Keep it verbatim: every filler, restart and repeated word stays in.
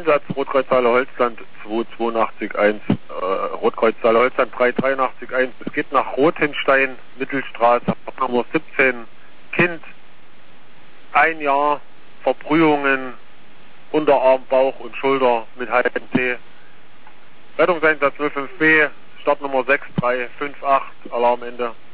Einsatz, Rotkreuz Saale Holzland zwei zwei acht eins, äh, Rotkreuz Saale Holzland drei drei acht eins. Es geht nach Rothenstein, Mittelstraße, Nummer siebzehn. Kind, ein Jahr, Verbrühungen, Unterarm, Bauch und Schulter mit H M T. Rettungseinsatz null fünf B, Startnummer sechs drei fünf acht, Alarmende.